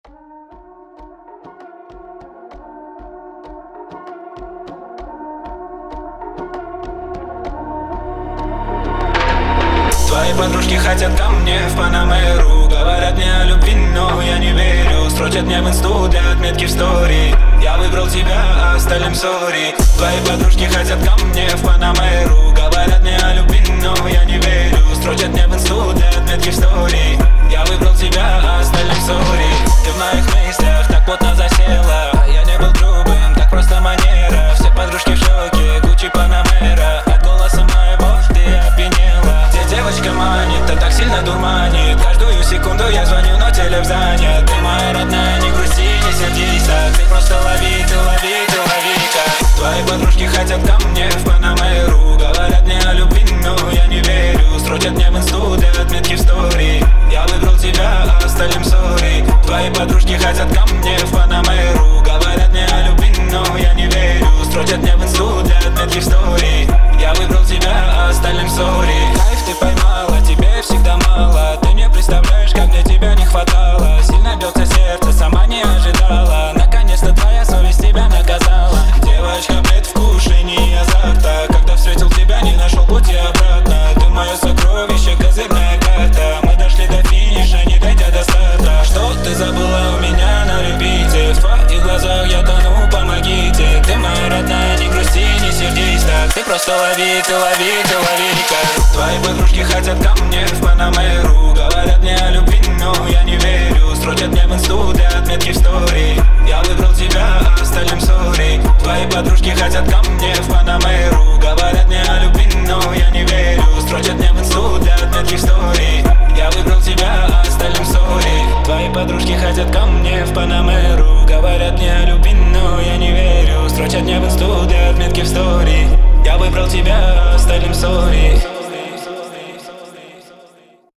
Твои подружки хотят ко мне в Панамеру. Говорят мне о любви, но я не верю. Строчат мне в инсту для отметки в стори. Я выбрал тебя, а остальным сори. Твои подружки хотят ко мне в Панамеру. Говорят мне о любви, но я не верю. Строчат мне в инсту для отметки в стори. Я выбрал тебя, а остальным сори. Ты в моих мыслях так плотно засела. Я не был грубым, так просто манера. Все подружки в шоке, Гуччи Панамера. От голоса моего ты опьянела. Где девочка манит, та так сильно дурманит. Каждую секунду я звоню, но телефон занят. Ты моя родная, не грусти, не сердись так. Ты просто лови, ты лови, ты лови-ка. Твои подружки хотят ко мне в Панамеру. Говорят мне о любви, но я не верю. Строчат мне в инсту для отметки в стори. Я выбрал тебя, а остальным сори. Твои подружки хотят ко мне в Панамеру. Говорят мне о любви, но я не верю. Строчат мне в инсту для отметки в стори. Я выбрал тебя, а остальным сори. Кайф ты поймала, тебе всегда мало. Ты не представляешь, как мне тебя не хватало. Сильно бьется сердце, сама не ожидала. Наконец-то твоя совесть тебя наказала. Девочка, предвкушение азарта. Когда встретил тебя, не нашел пути обратно. Ты мое сокровище, козырная карта. Мы дошли до финиша, не дойдя до старта. Что ты забыла у меня на репите? В твоих глазах я тону, помогите. Ты моя родная, не грусти, не сердись так. Ты просто лови, ты лови, ты лови-ка. Твои подружки хотят ко мне в Панамеру. Говорят мне о любви, но я не верю. Строчат мне в инсту для отметки в стори. Я выбрал тебя, а остальным сори. Твои подружки хотят ко мне в Панамеру. Говорят мне о любви, но я не верю. Строчат мне в инсту для отметки в стори. Я выбрал тебя, а остальным сори. Твои подружки хотят ко мне в Панамеру. Говорят мне о любви, но я не верю. Строчат мне в инсту для отметки в стори. Я выбрал тебя, а остальным сори.